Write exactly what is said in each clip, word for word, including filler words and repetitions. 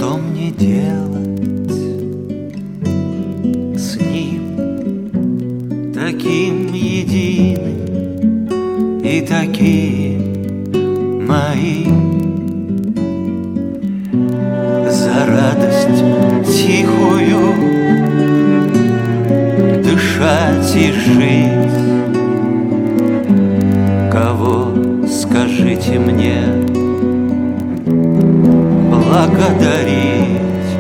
что мне делать с ним, таким единым и таким моим? За радость тихую дышать и жить. Кого, скажите мне, благодарить?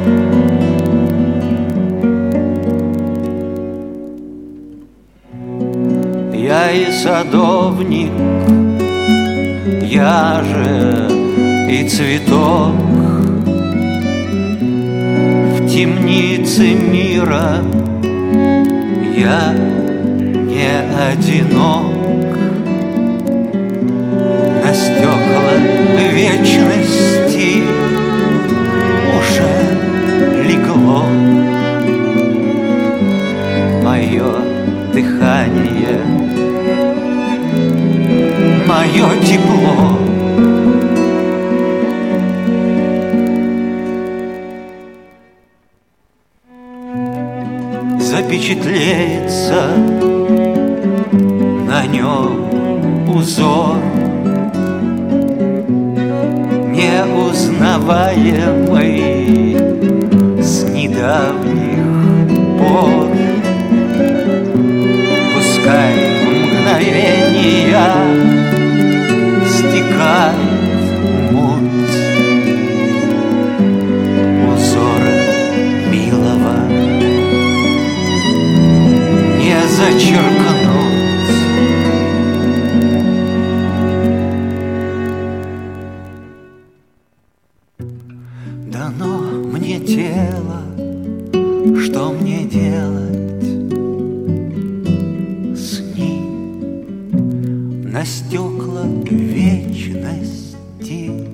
Я и садовник, я же и цветок. В темнице мира я не одинок. На стекла вечности уже легло мое дыхание, мое тепло. Запечатлеется на нем узор, неузнаваемый с недавних пор. Пускай мгновения стекает муть узора милого не зачеркнуть. Дано мне тело, что мне делать с ним? На стекла вечности